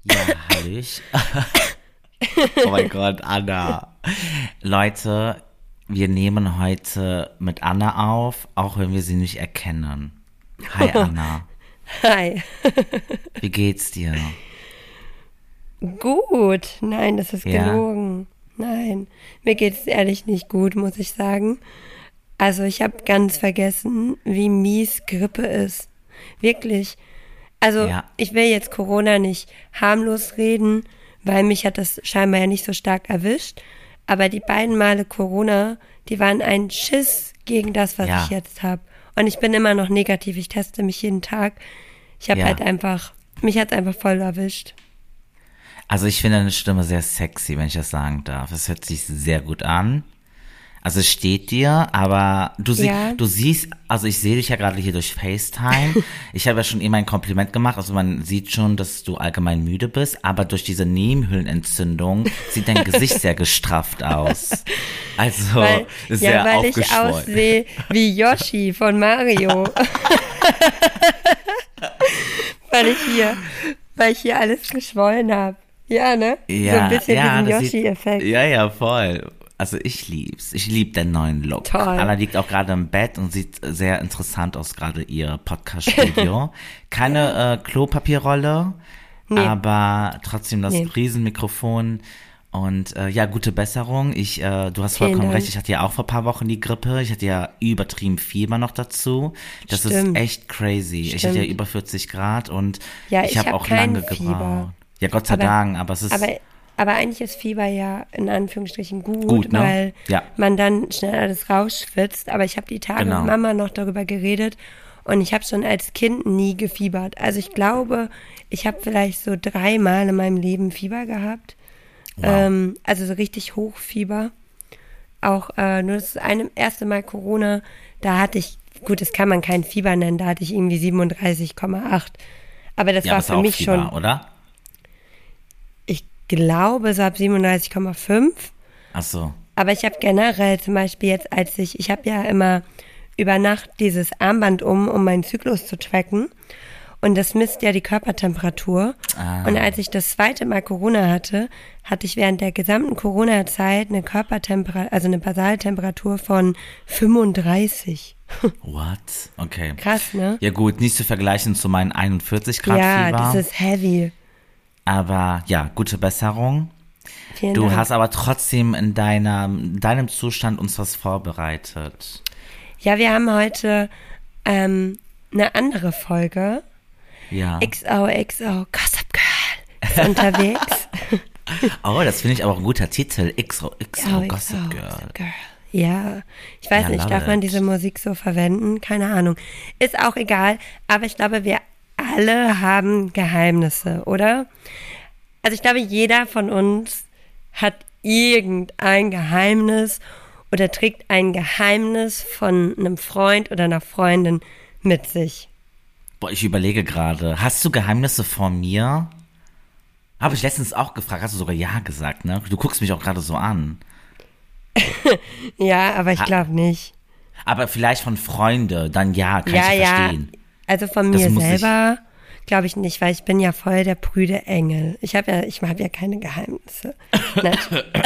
Ja, hallig. Oh mein Gott, Anna. Leute, wir nehmen heute mit Anna auf, auch wenn wir sie nicht erkennen. Hi Anna, Hi. wie geht's dir? Gut. Nein, das ist Ja, gelogen. Nein, mir geht es ehrlich nicht gut, muss ich sagen. Also ich habe ganz vergessen, wie mies Grippe ist. Wirklich. Also ja, ich will jetzt Corona nicht harmlos reden, weil mich hat das scheinbar ja nicht so stark erwischt. Aber die beiden Male Corona, die waren ein Schiss gegen das, was ich ja, jetzt habe. Und ich bin immer noch negativ. Ich teste mich jeden Tag. Ich habe halt ja. einfach, mich hat's einfach voll erwischt. Also ich finde deine Stimme sehr sexy, wenn ich das sagen darf. Es hört sich sehr gut an. Also es steht dir, aber Ja. du siehst, also ich sehe dich ja gerade hier durch FaceTime. Ich habe ja schon immer ein Kompliment gemacht, also man sieht schon, dass du allgemein müde bist, aber durch diese Nebenhöhlenentzündung sieht dein Gesicht sehr gestrafft aus. Also Weil, ja, sehr weil ich aufgeschwollen. aussehe wie Yoshi von Mario. weil ich hier, weil ich hier alles geschwollen habe. Ja, ne? So ein Ja, bisschen ja, diesen das sieht, Yoshi-Effekt. ja, ja, voll. Also ich lieb's. Ich lieb den neuen Look. Toll. Anna liegt auch gerade im Bett und sieht sehr interessant aus, gerade ihr Podcast-Studio. Keine Klopapierrolle, Nee, aber trotzdem das nee. Riesenmikrofon. Und ja, gute Besserung. Du hast Vielen vollkommen recht. Dank. Ich hatte ja auch vor ein paar Wochen die Grippe. Ich hatte ja übertrieben Fieber noch dazu. Das ist Stimmt, echt crazy. Ich hatte ja stimmt. über 40 Grad und Ja, ich ich habe habe auch kein lange Fieber. gebraucht. Ja, Gott sei Aber, Dank, aber es aber, ist aber eigentlich ist Fieber ja in Anführungsstrichen gut, gut, ne? weil Ja, man dann schnell alles rausschwitzt. Aber ich habe die Tage mit genau. Mama noch darüber geredet und ich habe schon als Kind nie gefiebert. Also ich glaube, ich habe vielleicht so 3 Mal in meinem Leben Fieber gehabt. Wow. Also so richtig Hochfieber. Auch nur das eine erste Mal Corona, da hatte ich, gut, das kann man kein Fieber nennen, da hatte ich irgendwie 37,8. Aber das Ja, aber war ist für auch mich schon, Fieber, oder? ich glaube, so ab 37,5. Ach so. Aber ich habe generell zum Beispiel jetzt, ich habe ja immer über Nacht dieses Armband um meinen Zyklus zu tracken. Und das misst ja die Körpertemperatur. Und Ah. als ich das zweite Mal Corona hatte, hatte ich während der gesamten Corona-Zeit eine Körpertemperatur, also eine Basaltemperatur von 35. What? Okay. Krass, ne? Ja gut, nicht zu vergleichen zu meinen 41 Grad Ja, das Fieber. ist heavy. Aber ja, gute Besserung. Vielen Du Dank. hast aber trotzdem in deinem Zustand uns was vorbereitet. Ja, wir haben heute eine andere Folge. Ja. XOXO Gossip Girl ist unterwegs. Oh, das finde ich aber auch ein guter Titel. XOXO XOXO Gossip Girl. Gossip Girl. Ja, ich weiß Ja, nicht, love darf man it. diese Musik so verwenden? Keine Ahnung. Ist auch egal, aber ich glaube, wir alle haben Geheimnisse, oder? Also ich glaube, jeder von uns hat irgendein Geheimnis oder trägt ein Geheimnis von einem Freund oder einer Freundin mit sich. Boah, ich überlege gerade. Hast du Geheimnisse vor mir? Habe ich letztens auch gefragt. Hast du sogar ja gesagt, ne? Du guckst mich auch gerade so an. Ja, aber ich Ha glaube nicht. Aber vielleicht von Freunde, dann ja, kann ich Ja, ja ja, verstehen. also von Das mir muss ich. selber glaube ich nicht, weil ich bin ja voll der prüde Engel. Ich hab ja keine Geheimnisse. Nein.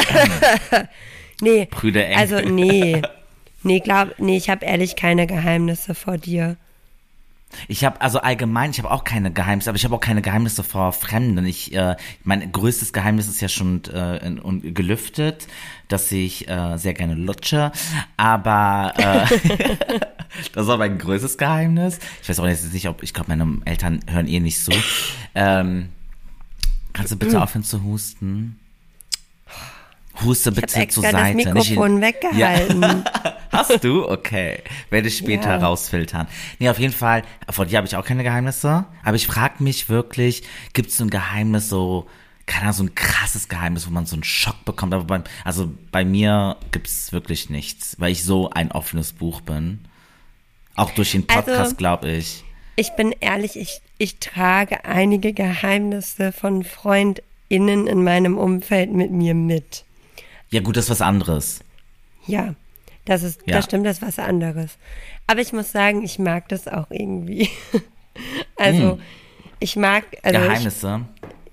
Nee, Brüder eng. also nee, ich habe ehrlich keine Geheimnisse vor dir. Ich habe also allgemein, ich habe auch keine Geheimnisse, aber ich habe auch keine Geheimnisse vor Fremden. Mein größtes Geheimnis ist ja schon gelüftet, dass ich sehr gerne lutsche. Aber das war mein größtes Geheimnis. Ich weiß auch jetzt nicht, ich glaube, meine Eltern hören eh nicht so. Kannst du bitte aufhören zu husten? Huste Ich habe bitte zur extra das Seite. Nicht Mikrofon in, ja. weggehalten. Hast du? Okay. Werde ich später Ja. rausfiltern. Nee, auf jeden Fall, vor dir habe ich auch keine Geheimnisse. Aber ich frage mich wirklich, gibt es so ein Geheimnis, so, keine Ahnung, so ein krasses Geheimnis, wo man so einen Schock bekommt. Aber bei mir gibt es wirklich nichts, weil ich so ein offenes Buch bin. Auch durch den Also, Podcast, glaube ich. ich bin ehrlich, ich trage einige Geheimnisse von FreundInnen in meinem Umfeld mit mir mit. Ja gut, das ist was anderes. Ja, Ja. das stimmt, das ist was anderes. Aber ich muss sagen, ich mag das auch irgendwie. Also, ich mag, also Geheimnisse.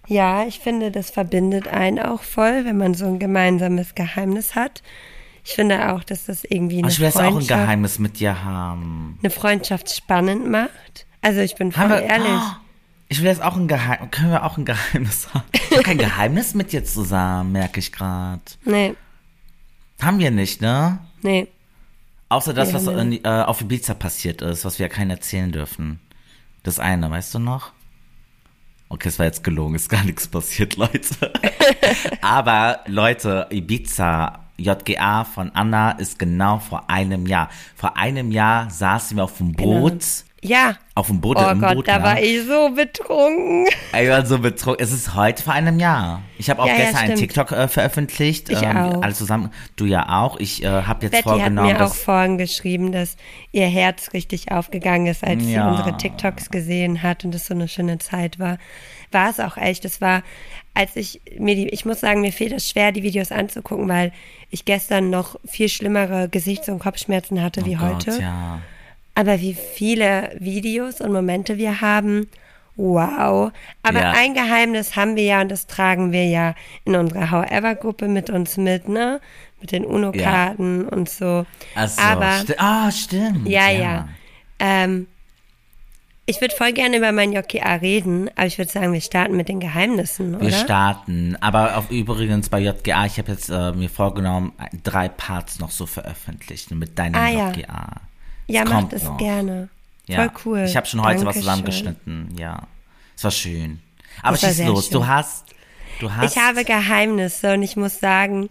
Ja, ich finde, das verbindet einen auch voll, wenn man so ein gemeinsames Geheimnis hat. Ich finde auch, dass das irgendwie Aber eine ich will jetzt auch ein Freundschaft, Geheimnis mit dir haben. eine Freundschaft spannend macht. Also ich bin Haben voll wir, ehrlich. oh, ich will jetzt auch ein Geheimnis. Können wir auch ein Geheimnis haben? Ich habe kein Geheimnis mit dir zusammen, merke ich gerade. Nee, Haben wir nicht, ne? nee. Außer das, Nee, was haben wir auf Ibiza passiert ist, was wir ja keinen erzählen dürfen. Das eine, weißt du noch? Okay, es war jetzt gelogen, ist gar nichts passiert, Leute. Aber Leute, Ibiza, JGA von Anna ist genau vor einem Jahr. Vor einem Jahr saßen wir auf dem Boot. Ja. Auf dem Boot, Oh im Gott, Boot, da ne? war ich so betrunken. Ich war so betrunken. Es ist heute vor einem Jahr. Ich habe auch Ja, ja, gestern einen stimmt. TikTok veröffentlicht. Ich auch. Alle zusammen. Du ja auch. Ich habe jetzt Betty hat vorgenommen, mir auch dass vorhin geschrieben, dass ihr Herz richtig aufgegangen ist, als sie Ja. unsere TikToks gesehen hat und es so eine schöne Zeit war. War es auch echt. Es war, als ich muss sagen, mir fehlt es schwer, die Videos anzugucken, weil ich gestern noch viel schlimmere Gesichts- und Kopfschmerzen hatte wie oh heute. Gott, ja. Aber wie viele Videos und Momente wir haben. Wow. Aber Ja. ein Geheimnis haben wir ja und das tragen wir ja in unserer However-Gruppe mit uns mit, ne? Mit den UNO-Karten und so. Also, Aber, stimmt. ja. Ich würde voll gerne über mein JKA reden, aber ich würde sagen, wir starten mit den Geheimnissen, oder? Wir starten. Aber übrigens bei JGA, ich habe jetzt mir vorgenommen, 3 Parts noch so veröffentlichen mit deinem Ja. JGA. Ja, Es mach kommt das noch. gerne. Ja. Voll cool. Ich habe schon heute was Dankeschön. zusammengeschnitten. Ja, es war schön. Aber Das war schieß sehr los. schön. Du hast. Ich habe Geheimnisse und ich muss sagen,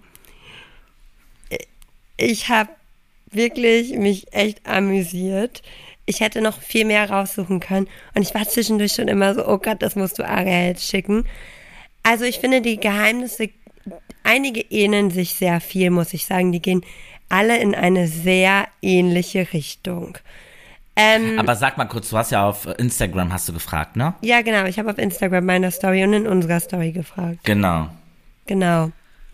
ich habe wirklich mich echt amüsiert. Ich hätte noch viel mehr raussuchen können und ich war zwischendurch schon immer so, oh Gott, das musst du Aria jetzt schicken. Also ich finde die Geheimnisse, einige ähneln sich sehr viel, muss ich sagen. Die gehen alle in eine sehr ähnliche Richtung. Aber sag mal kurz, du hast ja auf Instagram hast du gefragt, ne? Ja, genau. Ich habe auf Instagram meiner Story und in unserer Story gefragt. Genau. Genau.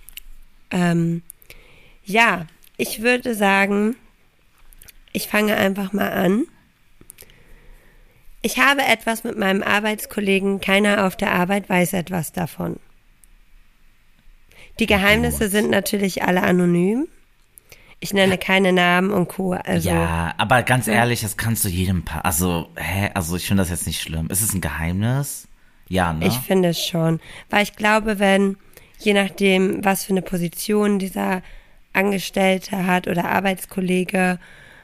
Ja, ich würde sagen, ich fange einfach mal an. Ich habe etwas mit meinem Arbeitskollegen, keiner auf der Arbeit weiß etwas davon. Die Geheimnisse sind natürlich alle anonym. Ich nenne keine Namen und Co. Also, Ja, aber ganz ehrlich, das kannst du jedem Also ich finde das jetzt nicht schlimm. Ist es ein Geheimnis? Ja, ne? ich finde es schon. Weil ich glaube, je nachdem, was für eine Position dieser Angestellte hat oder Arbeitskollege,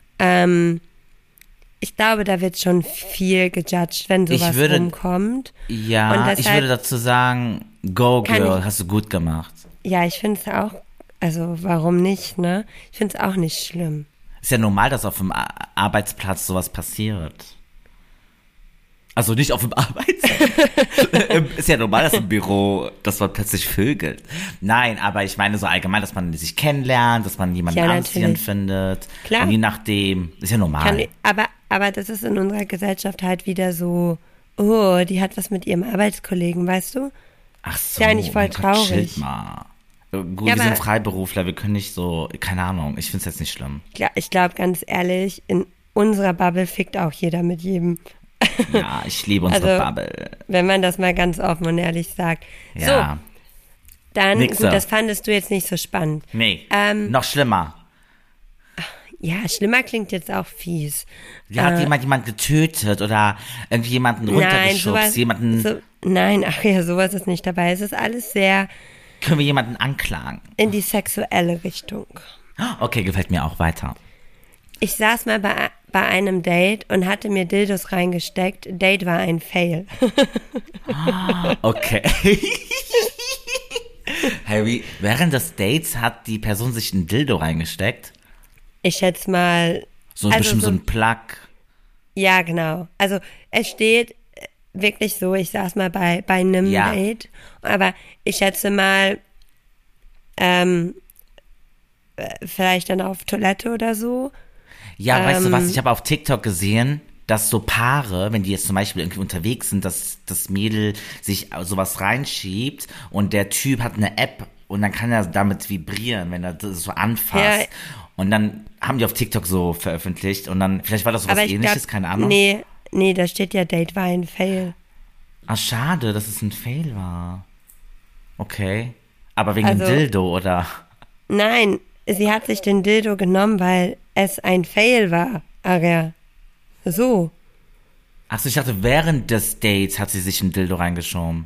ich glaube, da wird schon viel gejudged, wenn sowas rumkommt. Ja, Und deshalb ich würde dazu sagen, go kann girl, ich- hast du gut gemacht. Ja, ich finde es auch, also warum nicht, ne? Ich finde es auch nicht schlimm. Ist ja normal, dass auf dem Arbeitsplatz sowas passiert. Also nicht auf dem Arbeitsplatz. Ist ja normal, dass im Büro, dass man plötzlich vögelt. Nein, aber ich meine so allgemein, dass man sich kennenlernt, dass man jemanden Ja, anziehend natürlich. findet. Klar. Und je nachdem, ist ja normal. Aber das ist in unserer Gesellschaft halt wieder so, oh, die hat was mit ihrem Arbeitskollegen, weißt du? Ach so, ist ja eigentlich voll mein Gott, traurig. chillt mal. Gut, Ja, wir aber- sind Freiberufler, wir können nicht so, keine Ahnung, ich find's jetzt nicht schlimm. Ich glaube, ganz ehrlich, in unserer Bubble fickt auch jeder mit jedem. Ja, ich liebe unsere Also, Bubble. Wenn man das mal ganz offen und ehrlich sagt. Ja. So, dann, Nix gut, so. das fandest du jetzt nicht so spannend. Nee, Ähm, noch schlimmer. Ja, schlimmer klingt jetzt auch fies. Wie hat jemand getötet oder irgendwie jemanden Nein, runtergeschubst, sowas, jemanden, nein, ach ja, sowas ist nicht dabei. Es ist alles sehr können wir jemanden anklagen? in die sexuelle Richtung. Okay, gefällt mir auch weiter. Ich saß mal bei einem Date und hatte mir Dildos reingesteckt. Date war ein Fail. Okay. Harry, während des Dates hat die Person sich ein Dildo reingesteckt? Ich schätze mal. So also bestimmt so ein Plug. Ja, genau. Also es steht wirklich so, ich saß mal bei einem Ja. Date, aber ich schätze mal, vielleicht dann auf Toilette oder so. Ja, weißt du was, ich habe auf TikTok gesehen, dass so Paare, wenn die jetzt zum Beispiel irgendwie unterwegs sind, dass das Mädel sich sowas reinschiebt und der Typ hat eine App und dann kann er damit vibrieren, wenn er das so anfasst. Ja. Und dann haben die auf TikTok so veröffentlicht und dann, vielleicht war das sowas Aber ich ähnliches, glaube, keine Ahnung. nee, da steht ja Date war ein Fail. Ah, schade, dass es ein Fail war. Okay. Aber wegen dem Also, Dildo, oder? nein, sie hat sich den Dildo genommen, weil es ein Fail war. Aber so. Achso, ich dachte, während des Dates hat sie sich ein Dildo reingeschoben.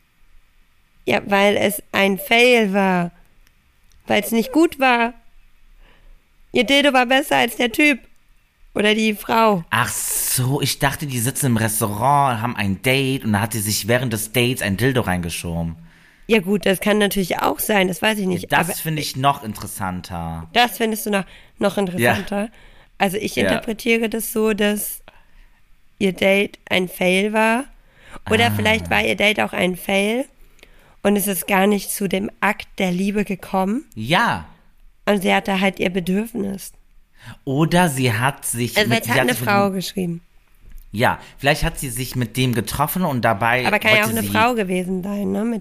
Ja, weil es ein Fail war. Weil es nicht gut war. Ihr Dildo war besser als der Typ. Oder die Frau. Ach so, ich dachte, die sitzen im Restaurant, haben ein Date und da hat sie sich während des Dates ein Dildo reingeschoben. Ja gut, das kann natürlich auch sein, das weiß ich nicht. Aber Das finde ich noch interessanter. das findest du noch interessanter. Also ich Ja. interpretiere das so, dass ihr Date ein Fail war. Oder vielleicht war ihr Date auch ein Fail und es ist gar nicht zu dem Akt der Liebe gekommen. Ja. Und sie hatte halt ihr Bedürfnis. Oder sie hat sich Also mit, jetzt sie hat hat eine sich mit Frau dem, geschrieben. ja, vielleicht hat sie sich mit dem getroffen und dabei Aber kann ja auch wollte eine sie, Frau gewesen sein, ne?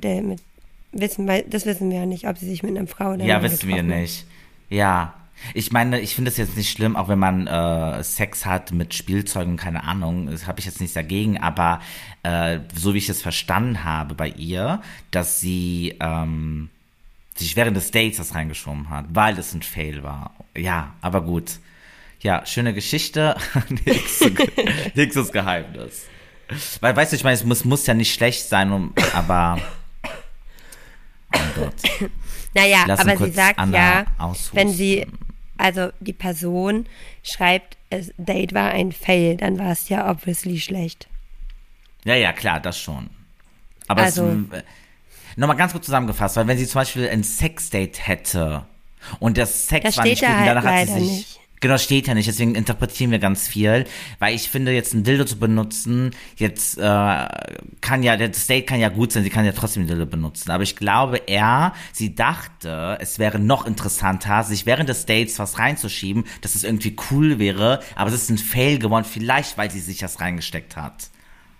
Das wissen wir ja nicht, ob sie sich mit einer Frau oder ja, Mann wissen wir getroffen hat. nicht. Ja. Ich meine, ich finde es jetzt nicht schlimm, auch wenn man Sex hat mit Spielzeugen, keine Ahnung, das habe ich jetzt nichts dagegen, aber so wie ich es verstanden habe bei ihr, dass sie sich während des Dates das reingeschoben hat, weil es ein Fail war. Ja, aber gut. Ja, schöne Geschichte, nächstes Geheimnis. Weil, weißt du, ich meine, es muss ja nicht schlecht sein, aber, oh mein Gott. Naja, Lass aber uns sie kurz sagt Anna ja, aushusten. wenn sie, also die Person schreibt, das Date war ein Fail, dann war es ja obviously schlecht. Ja, klar, das schon. Aber Also- nochmal ganz kurz zusammengefasst, weil wenn sie zum Beispiel ein Sexdate hätte und das Sex Das war nicht steht gut da und halt danach hat sie leider sich... nicht. Genau, steht ja nicht, deswegen interpretieren wir ganz viel, weil ich finde, jetzt ein Dildo zu benutzen, jetzt kann ja, das Date kann ja gut sein, sie kann ja trotzdem ein Dildo benutzen, aber ich glaube sie dachte, es wäre noch interessanter, sich während des Dates was reinzuschieben, dass es irgendwie cool wäre, aber es ist ein Fail geworden, vielleicht weil sie sich das reingesteckt hat.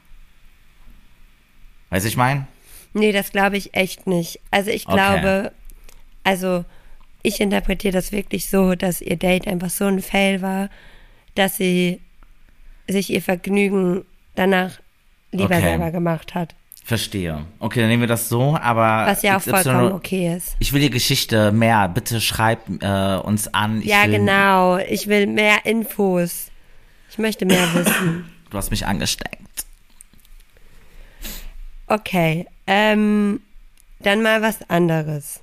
Weißt du, ich meine? Nee, das glaube ich echt nicht. Also ich Okay. glaube, also ich interpretiere das wirklich so, dass ihr Date einfach so ein Fail war, dass sie sich ihr Vergnügen danach lieber Okay. selber gemacht hat. Verstehe. Okay, dann nehmen wir das so, aber... Was ja auch XY vollkommen okay ist. Ich will die Geschichte mehr. Bitte schreib uns an. Ja, will, genau. Ich will mehr Infos. Ich möchte mehr wissen. Du hast mich angesteckt. Okay, dann mal was anderes.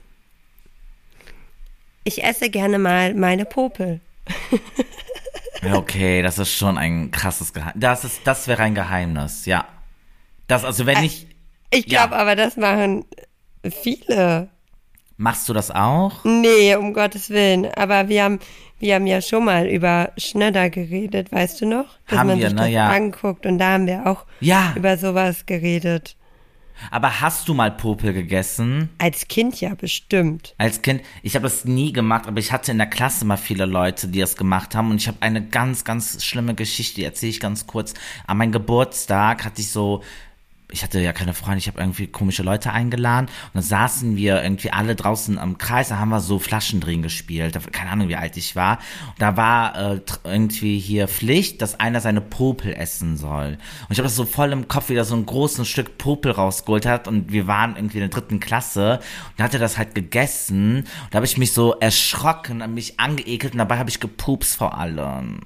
Ich esse gerne mal meine Popel. Ja, okay, das ist schon ein krasses Geheimnis. Das wäre ein Geheimnis, ja. Also wenn ich... Ich Ja. glaube aber, das machen viele. Machst du das auch? Nee, um Gottes Willen. Aber wir haben ja schon mal über Schnöder geredet, weißt du noch? Dass Haben man wir, sich ne? das Ja. anguckt und da haben wir auch Ja. über sowas geredet. Aber hast du mal Popel gegessen? Als Kind ja bestimmt. Als Kind, ich habe das nie gemacht, aber ich hatte in der Klasse mal viele Leute, die das gemacht haben und ich habe eine ganz, ganz schlimme Geschichte, die erzähle ich ganz kurz. An meinem Geburtstag ich hatte ja keine Freunde, ich habe irgendwie komische Leute eingeladen und dann saßen wir irgendwie alle draußen am Kreis, da haben wir so Flaschendrehen gespielt, keine Ahnung wie alt ich war. Und da war irgendwie hier Pflicht, dass einer seine Popel essen soll. Und ich habe das so voll im Kopf, wie er so ein großes Stück Popel rausgeholt hat und wir waren irgendwie in der 3. Klasse und da hat er das halt gegessen und da habe ich mich so erschrocken, an mich angeekelt und dabei habe ich gepupst vor allem.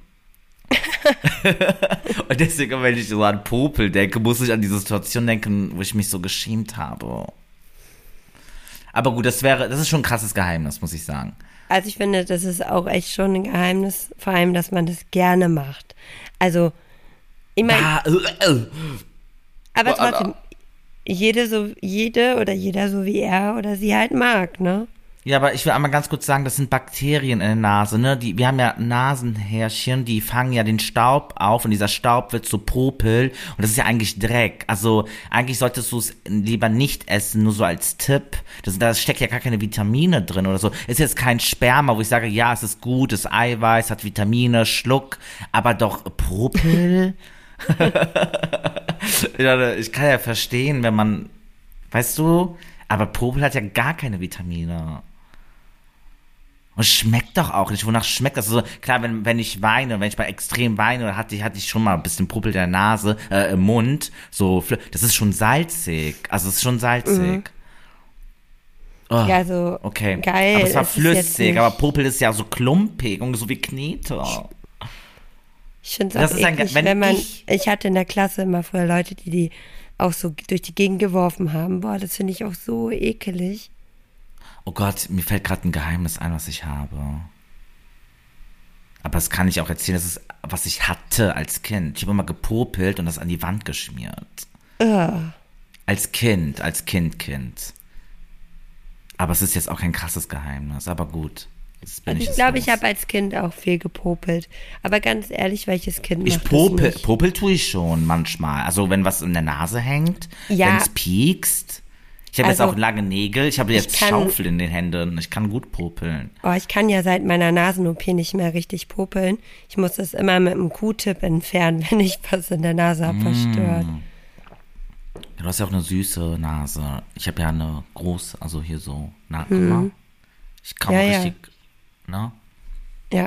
Und deswegen, wenn ich so an Popel denke, muss ich an diese Situation denken, wo ich mich so geschämt habe. Aber gut, das ist schon ein krasses Geheimnis, muss ich sagen. Also ich finde, das ist auch echt schon ein Geheimnis, vor allem, dass man das gerne macht. Also, ich meine, aber trotzdem, jede oder jeder so wie er oder sie halt mag, ne? Ja, aber ich will einmal ganz kurz sagen, das sind Bakterien in der Nase, ne? Wir haben ja Nasenhärchen, die fangen ja den Staub auf und dieser Staub wird zu Popel und das ist ja eigentlich Dreck. Also eigentlich solltest du es lieber nicht essen, nur so als Tipp. Da steckt ja gar keine Vitamine drin oder so. Ist jetzt kein Sperma, wo ich sage, ja, es ist gut, es ist Eiweiß, hat Vitamine, Schluck, aber doch Popel? Ja, ich kann ja verstehen, wenn man, aber Popel hat ja gar keine Vitamine. Und schmeckt doch auch nicht. Wonach schmeckt das? Also, klar, wenn ich weine, wenn ich mal extrem weine, hatte ich schon mal ein bisschen Puppel in der Nase, im Mund. So, das ist schon salzig. Also, es ist schon salzig. Oh, Ja, so okay. geil. Aber es war ist jetzt flüssig, nicht. aber Popel ist ja so klumpig und so wie Knete. Ich finde Das es ist auch ein- eklig, wenn wenn man, ich- ich hatte in der Klasse immer früher Leute, die auch so durch die Gegend geworfen haben. Boah, das finde ich auch so ekelig. Oh Gott, mir fällt gerade ein Geheimnis ein, was ich habe. Aber das kann ich auch erzählen. Das ist, was ich hatte als Kind. Ich habe immer gepopelt und das an die Wand geschmiert. Als Kind. Aber es ist jetzt auch kein krasses Geheimnis. Aber gut. Jetzt bin Also ich es glaube, ich los. habe als Kind auch viel gepopelt. Aber ganz ehrlich, welches Kind Ich macht das popel, nicht? popel tue ich schon manchmal. Also wenn was in der Nase hängt, Ja. wenn es piekst. Ich habe jetzt Also, auch lange Nägel. Ich habe jetzt kann- Schaufel in den Händen. Ich kann gut popeln. Oh, ich kann ja seit meiner Nasen-OP nicht mehr richtig popeln. Ich muss das immer mit einem Q-Tip entfernen, wenn ich was in der Nase habe verstört. Ja, du hast ja auch eine süße Nase. Ich habe ja eine große, also hier so, na, guck mal. Ich kann Ja, auch ja. richtig, ne? Ja.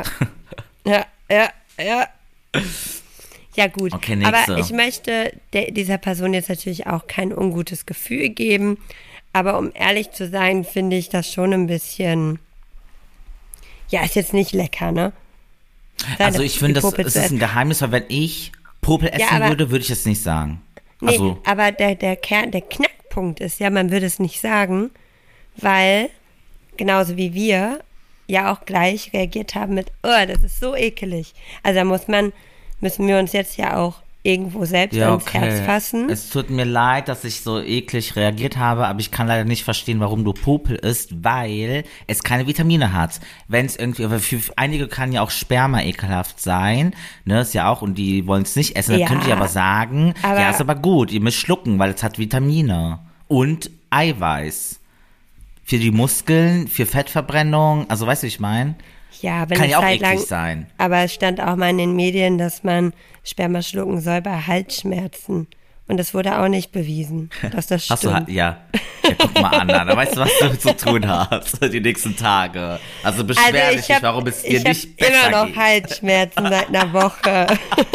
Ja. Ja, gut. Okay, nächste. Aber ich möchte dieser Person jetzt natürlich auch kein ungutes Gefühl geben. Aber um ehrlich zu sein, finde ich das schon ein bisschen. Ja, ist jetzt nicht lecker, ne? Also ich finde, die Popel es zu ist ein essen. Geheimnis, weil wenn ich Popel essen aber- würde ich es nicht sagen. Nee, Also, aber der Knackpunkt ist ja, man würde es nicht sagen, weil genauso wie wir ja auch gleich reagiert haben mit, oh, das ist so ekelig. Also da müssen wir uns jetzt ja auch irgendwo selbst ja, ans Herz okay. fassen. Es tut mir leid, dass ich so eklig reagiert habe, aber ich kann leider nicht verstehen, warum du Popel isst, weil es keine Vitamine hat. Wenn es irgendwie, aber für einige kann ja auch Sperma ekelhaft sein, ne, ist ja auch, und die wollen es nicht essen, dann Ja, könnt ihr aber sagen, aber- ja, ist aber gut, ihr müsst schlucken, weil es hat Vitamine und Eiweiß. Für die Muskeln, für Fettverbrennung, also weißt du, wie ich meine? Ja, wenn Kann eine ja auch Zeit eklig lang, sein. aber es stand auch mal in den Medien, dass man Sperma schlucken soll bei Halsschmerzen. Und das wurde auch nicht bewiesen, dass das Hast du, stimmt. ja, guck mal an, da weißt du, was du zu tun hast, die nächsten Tage. Also beschwer dich nicht, warum es dir ich nicht hab besser immer noch geht. Halsschmerzen seit einer Woche.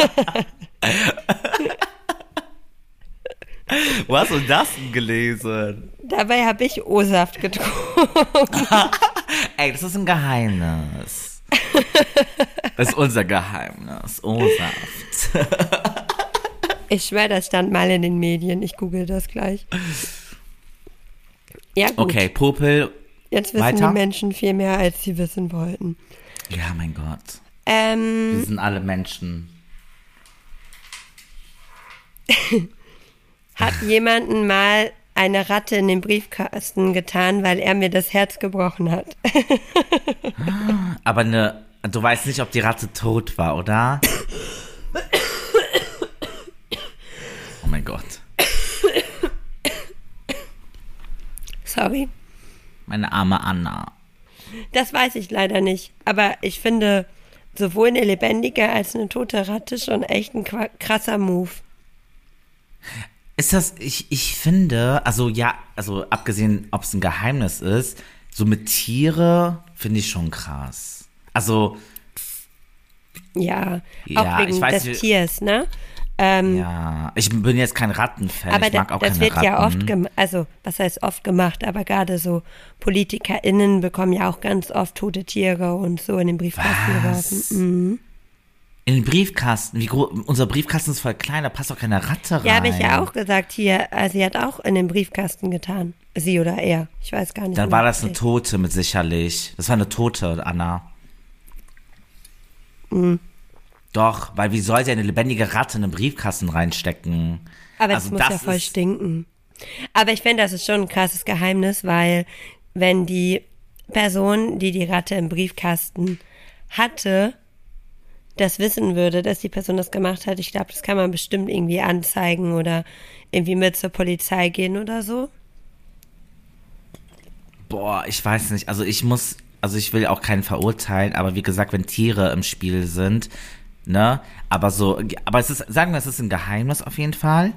Wo hast du das denn gelesen? Dabei habe ich O-Saft getrunken. Ey, das ist ein Geheimnis. Das ist unser Geheimnis. O-Saft. Ich schwöre, das stand mal in den Medien. Ich google das gleich. Ja, gut. Okay, Popel. Jetzt wissen weiter? die Menschen viel mehr, als sie wissen wollten. Ja, mein Gott. Wir sind alle Menschen. Hat jemanden mal eine Ratte in den Briefkasten getan, weil er mir das Herz gebrochen hat. Aber du weißt nicht, ob die Ratte tot war, oder? Oh mein Gott. Sorry. Meine arme Anna. Das weiß ich leider nicht. Aber ich finde sowohl eine lebendige als eine tote Ratte schon echt ein krasser Move. Ist das, ich finde, also ja, also abgesehen, ob es ein Geheimnis ist, so mit Tiere finde ich schon krass. Also, Ja, Ja, auch wegen ich weiß des nicht- Tiers, ne? ja, ich bin jetzt kein Rattenfan, Aber ich mag auch das keine wird Ratten. ja oft gemacht, also was heißt oft gemacht, aber gerade so PolitikerInnen bekommen ja auch ganz oft tote Tiere und so in den Briefkasten geworfen. Mhm. In den Briefkasten, wie groß, unser Briefkasten ist voll klein, da passt doch keine Ratte rein. Ja, habe ich ja auch gesagt, hier, sie hat auch in den Briefkasten getan. Sie oder er, ich weiß gar nicht. Dann mehr. war das eine Tote mit sicherlich. Das war eine Tote, Anna. Mhm. Doch, weil wie soll sie eine lebendige Ratte in einen Briefkasten reinstecken? Aber Also das muss ja voll ist- stinken. Aber ich finde, das ist schon ein krasses Geheimnis, weil wenn die Person, die die Ratte im Briefkasten hatte, das wissen würde, dass die Person das gemacht hat, ich glaube, das kann man bestimmt irgendwie anzeigen oder irgendwie mit zur Polizei gehen oder so. Boah, ich weiß nicht. Also ich will auch keinen verurteilen, aber wie gesagt, wenn Tiere im Spiel sind, ne, aber es ist, sagen wir, es ist ein Geheimnis auf jeden Fall.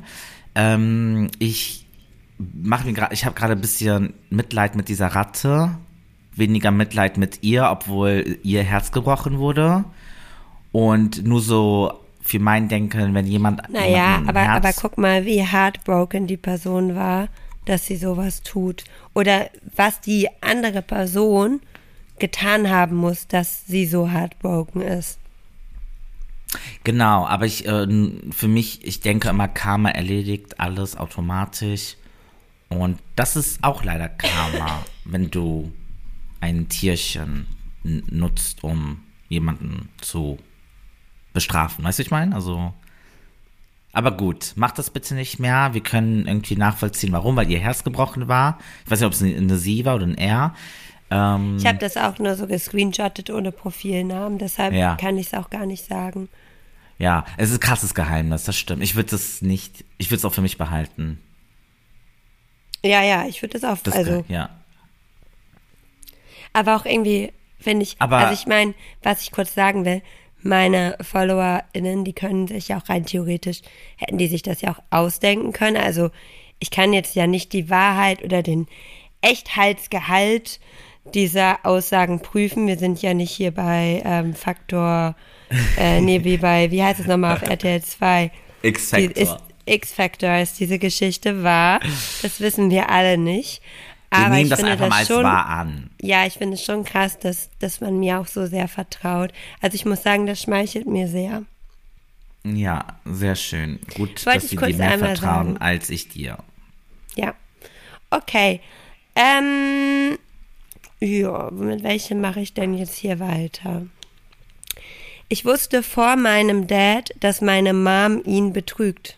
Ich habe gerade ein bisschen Mitleid mit dieser Ratte, weniger Mitleid mit ihr, obwohl ihr Herz gebrochen wurde. Und nur so für mein Denken, wenn jemand... Naja, aber aber guck mal, wie heartbroken die Person war, dass sie sowas tut. Oder was die andere Person getan haben muss, dass sie so heartbroken ist. Genau, aber für mich, ich denke immer, Karma erledigt alles automatisch. Und das ist auch leider Karma, wenn du ein Tierchen nutzt, um jemanden zu bestrafen. Weißt du, was ich meine? Also, aber gut, macht das bitte nicht mehr. Wir können irgendwie nachvollziehen, warum, weil ihr Herz gebrochen war. Ich weiß nicht, ob es eine Sie war oder ein Er. Ich habe das auch nur so gescreenshottet ohne Profilnamen, deshalb kann ich es auch gar nicht sagen. Ja, es ist ein krasses Geheimnis, das stimmt. Ich würde es auch für mich behalten. Ja, ich würde das auch, ja. Aber auch irgendwie, finde ich, also ich meine, was ich kurz sagen will, meine FollowerInnen, die können sich ja auch rein theoretisch, hätten die sich das ja auch ausdenken können. Also ich kann jetzt ja nicht die Wahrheit oder den Echtheitsgehalt dieser Aussagen prüfen. Wir sind ja nicht hier bei Faktor, wie heißt es nochmal auf RTL 2? X-Factor. X-Factor ist diese Geschichte wahr. Das wissen wir alle nicht. Aber wir nehmen ich das finde einfach mal als schon, wahr an. Ja, ich finde es schon krass, dass man mir auch so sehr vertraut. Also ich muss sagen, das schmeichelt mir sehr. Ja, sehr schön. Gut, Wollte dass ich sie kurz dir mehr einmal vertrauen sagen. als ich dir. Ja. Okay. Ja, mit welchem mache ich denn jetzt hier weiter? Ich wusste vor meinem Dad, dass meine Mom ihn betrügt.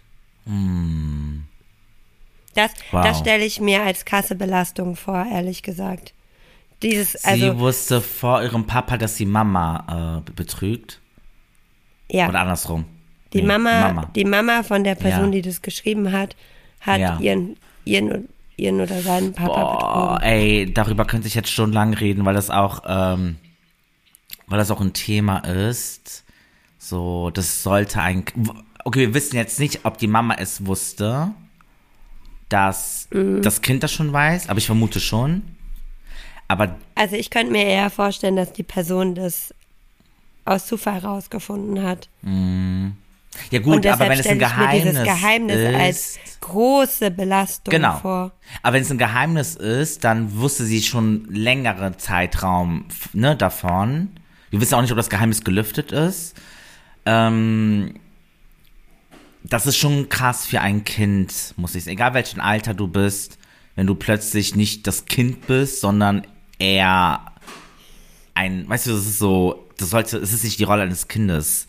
Das stelle ich mir als krasse Belastung vor, ehrlich gesagt. Sie wusste vor ihrem Papa, dass die Mama betrügt? Ja. Oder andersrum? Die Mama von der Person, Ja. die das geschrieben hat, Ja. ihren oder seinen Papa betrogen. Ey, darüber könnte ich jetzt stundenlang reden, weil das auch ein Thema ist. So, das sollte okay, wir wissen jetzt nicht, ob die Mama es wusste, dass das Kind das schon weiß, aber ich vermute schon. Aber Also ich könnte mir eher vorstellen, dass die Person das aus Zufall rausgefunden hat. ja gut, Und aber wenn es ein deshalb stelle ich mir Geheimnis dieses Geheimnis ist, als große Belastung vor. Aber wenn es ein Geheimnis ist, dann wusste sie schon längere Zeitraum davon. Wir wissen auch nicht, ob das Geheimnis gelüftet ist. Das ist schon krass für ein Kind, muss ich sagen. Egal welchen Alter du bist, wenn du plötzlich nicht das Kind bist, sondern eher weißt du, das ist so, es ist nicht die Rolle eines Kindes,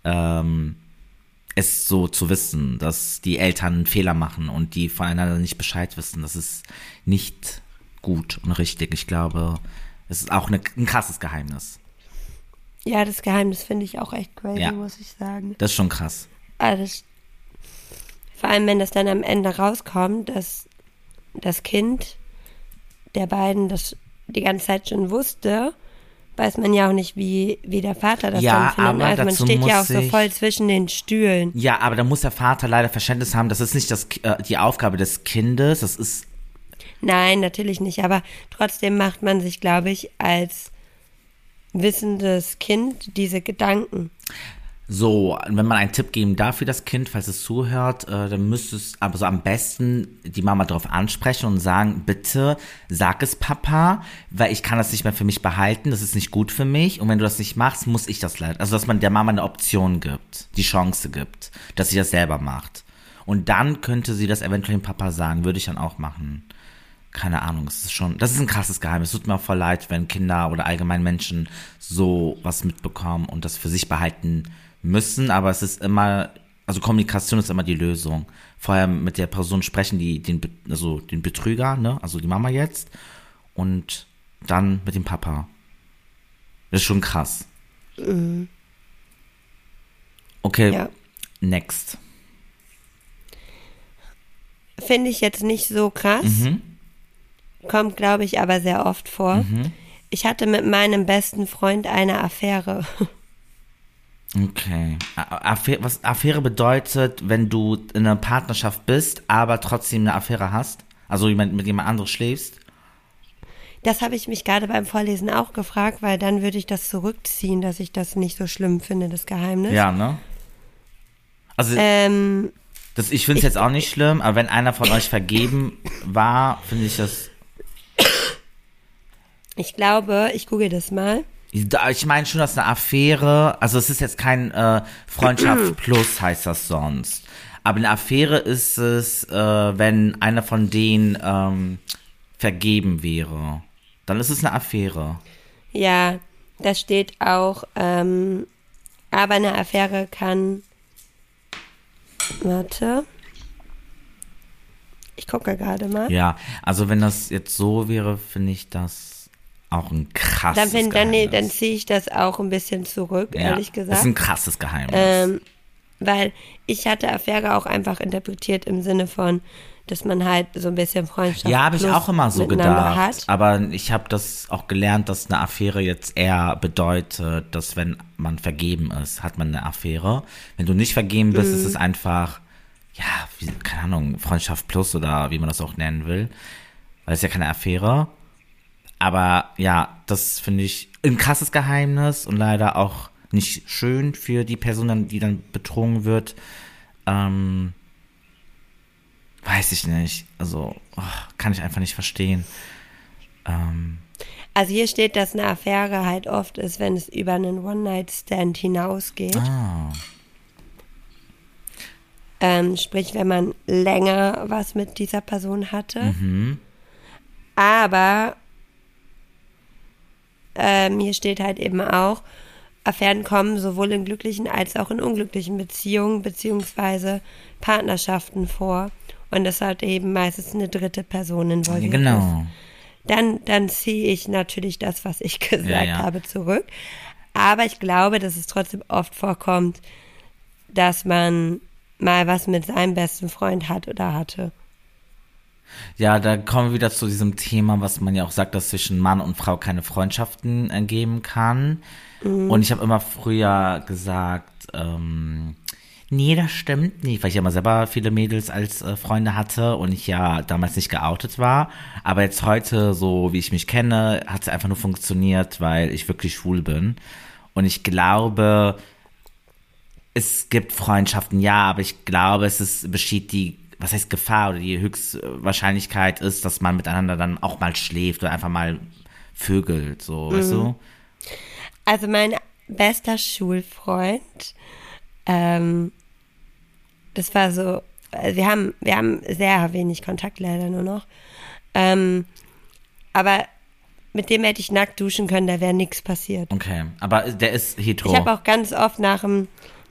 es so zu wissen, dass die Eltern einen Fehler machen und die voneinander nicht Bescheid wissen. Das ist nicht gut und richtig. Ich glaube, es ist auch ein krasses Geheimnis. Ja, das Geheimnis finde ich auch echt crazy, Ja. muss ich sagen. Das ist schon krass. Also vor allem, wenn das dann am Ende rauskommt, dass das Kind der beiden das die ganze Zeit schon wusste, weiß man ja auch nicht, wie der Vater das Ja, dann findet. aber Also man dazu steht ja auch muss so ich- voll zwischen den Stühlen. Ja, aber da muss der Vater leider Verständnis haben, das ist nicht die Aufgabe des Kindes, das ist Nein, natürlich nicht, aber trotzdem macht man sich, glaube ich, als wissendes Kind diese Gedanken. so, wenn man einen Tipp geben darf für das Kind, falls es zuhört, dann müsste es aber so am besten die Mama darauf ansprechen und sagen, bitte sag es Papa, weil ich kann das nicht mehr für mich behalten, das ist nicht gut für mich und wenn du das nicht machst, muss ich das leider. Also, dass man der Mama eine Option gibt, die Chance gibt, dass sie das selber macht. Und dann könnte sie das eventuell dem Papa sagen, würde ich dann auch machen. Keine Ahnung, das ist ein krasses Geheimnis. Es tut mir auch voll leid, wenn Kinder oder allgemein Menschen so was mitbekommen und das für sich behalten müssen, aber es ist immer, also Kommunikation ist immer die Lösung. Vorher mit der Person sprechen, den Betrüger, ne, also die Mama jetzt, und dann mit dem Papa. Das ist schon krass. Okay, Ja. next. Finde ich jetzt nicht so krass. Kommt, glaube ich, aber sehr oft vor. Ich hatte mit meinem besten Freund eine Affäre. Okay. Affäre bedeutet, wenn du in einer Partnerschaft bist, aber trotzdem eine Affäre hast? Also mit jemand anderes schläfst? Das habe ich mich gerade beim Vorlesen auch gefragt, weil dann würde ich das zurückziehen, dass ich das nicht so schlimm finde, das Geheimnis. Ja, ne? Also, ich finde es jetzt auch nicht schlimm, aber wenn einer von euch vergeben war, finde ich das... Ich glaube, ich google das mal. Ich meine schon, dass eine Affäre, also es ist jetzt kein Freundschaft plus, heißt das sonst. Aber eine Affäre ist es, wenn einer von denen vergeben wäre. Dann ist es eine Affäre. Ja, da steht auch, aber eine Affäre kann... Warte. Ich gucke gerade mal. Ja, also wenn das jetzt so wäre, finde ich das auch ein krasses Geheimnis. Dann ziehe ich das auch ein bisschen zurück, ehrlich gesagt. Das ist ein krasses Geheimnis. Weil ich hatte Affäre auch einfach interpretiert im Sinne von, dass man halt so ein bisschen Freundschaft Ja, habe ich auch immer so miteinander gedacht. hat. Aber ich habe das auch gelernt, dass eine Affäre jetzt eher bedeutet, dass wenn man vergeben ist, hat man eine Affäre. Wenn du nicht vergeben bist, ist es einfach, ja, keine Ahnung, Freundschaft plus oder wie man das auch nennen will. Weil es ist ja keine Affäre. Aber ja, das finde ich ein krasses Geheimnis und leider auch nicht schön für die Person, die dann betrogen wird. Weiß ich nicht. Also, kann ich einfach nicht verstehen. Also hier steht, dass eine Affäre halt oft ist, wenn es über einen One-Night-Stand hinausgeht. Sprich, wenn man länger was mit dieser Person hatte. Aber hier steht halt eben auch, Affären kommen sowohl in glücklichen als auch in unglücklichen Beziehungen beziehungsweise Partnerschaften vor. Und das hat eben meistens eine dritte Person involviert. Genau. Dann ziehe ich natürlich das, was ich gesagt habe, zurück. Aber ich glaube, dass es trotzdem oft vorkommt, dass man mal was mit seinem besten Freund hat oder hatte. Ja, da kommen wir wieder zu diesem Thema, was man ja auch sagt, dass zwischen Mann und Frau keine Freundschaften geben kann. Und ich habe immer früher gesagt, nee, das stimmt nicht, weil ich ja immer selber viele Mädels als Freunde hatte und ich ja damals nicht geoutet war. Aber jetzt heute, so wie ich mich kenne, hat es einfach nur funktioniert, weil ich wirklich schwul bin. Und ich glaube, es gibt Freundschaften, ja, aber ich glaube, besteht was heißt Gefahr oder die Höchstwahrscheinlichkeit ist, dass man miteinander dann auch mal schläft oder einfach mal vögelt, so, weißt du? Also mein bester Schulfreund, das war so, wir haben sehr wenig Kontakt leider nur noch, aber mit dem hätte ich nackt duschen können, da wäre nichts passiert. Okay, aber der ist hetero. Ich habe auch ganz oft nach dem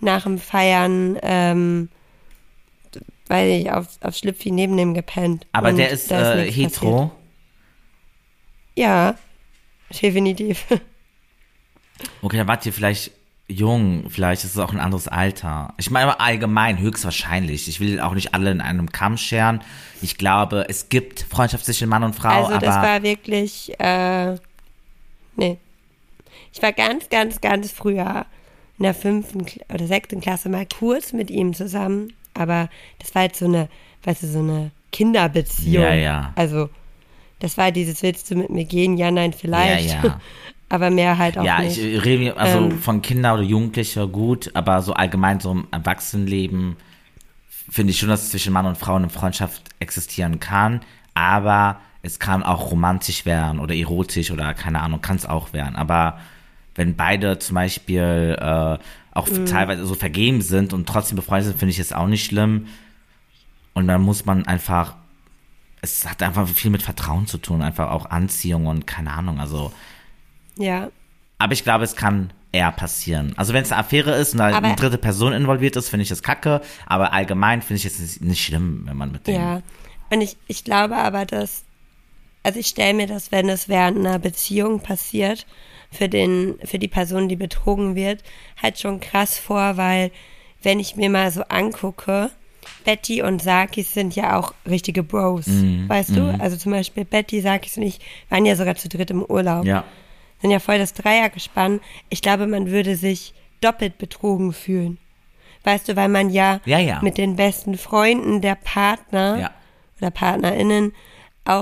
Feiern, weil ich auf Schlüpfi neben dem gepennt. Aber der ist hetero? Passiert. Ja, definitiv. Okay, dann wart ihr vielleicht jung, vielleicht ist es auch ein anderes Alter. Ich meine allgemein, höchstwahrscheinlich. Ich will auch nicht alle in einem Kamm scheren. Ich glaube, es gibt Freundschaft zwischen Mann und Frau, also aber... das war wirklich, nee. Ich war ganz, ganz, ganz früher in der 5. oder 6. Klasse mal kurz mit ihm zusammen, aber das war halt so eine, weißt du, so eine Kinderbeziehung. Ja, ja. Also, das war dieses, willst du mit mir gehen? Ja, nein, vielleicht. Ja, ja. Aber mehr halt auch nicht. Ja, ich rede von Kinder oder Jugendlicher gut, aber so allgemein so im Erwachsenenleben finde ich schon, dass zwischen Mann und Frau eine Freundschaft existieren kann, aber es kann auch romantisch werden oder erotisch oder keine Ahnung, kann es auch werden. Aber wenn beide zum Beispiel auch teilweise so vergeben sind und trotzdem befreundet sind, finde ich es auch nicht schlimm. Und dann muss man einfach, es hat einfach viel mit Vertrauen zu tun, einfach auch Anziehung und keine Ahnung, also ja. Aber ich glaube, es kann eher passieren. Also wenn es eine Affäre ist und da eine dritte Person involviert ist, finde ich das kacke. Aber allgemein finde ich es nicht schlimm, wenn man mit dem... Ja, und ich glaube aber, dass... Also ich stelle mir das, wenn es während einer Beziehung passiert, für die Person, die betrogen wird, halt schon krass vor, weil wenn ich mir mal so angucke, Betty und Sarkis sind ja auch richtige Bros, weißt du? Also zum Beispiel Betty, Sarkis und ich waren ja sogar zu dritt im Urlaub. Ja. Sind ja voll das Dreiergespann. Ich glaube, man würde sich doppelt betrogen fühlen. Weißt du, weil man ja, mit den besten Freunden der Partner oder PartnerInnen auch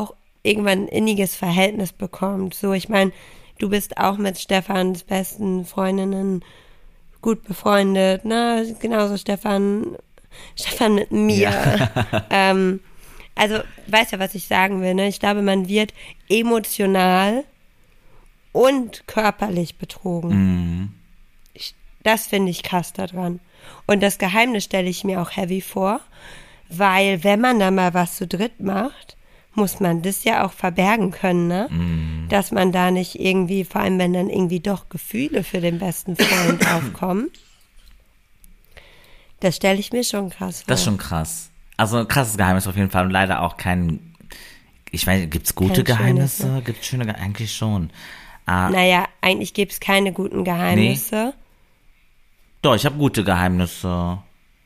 irgendwann ein inniges Verhältnis bekommt. So, ich meine, du bist auch mit Stefans besten Freundinnen gut befreundet, ne? Genauso Stefan mit mir. Ja. Also, weißt ja, was ich sagen will, ne? Ich glaube, man wird emotional und körperlich betrogen. Das finde ich krass daran. Und das Geheimnis stelle ich mir auch heavy vor, weil wenn man da mal was zu dritt macht, muss man das ja auch verbergen können, ne? Dass man da nicht irgendwie, vor allem wenn dann irgendwie doch Gefühle für den besten Freund aufkommen. Das stelle ich mir schon krass vor. Das ist schon krass. Also ein krasses Geheimnis auf jeden Fall und leider auch kein, ich weiß, gibt's gute Kein Geheimnisse? schönes, ne? Gibt's schöne Geheimnisse? Eigentlich schon. Naja, eigentlich gibt es keine guten Geheimnisse. Doch, ich habe gute Geheimnisse.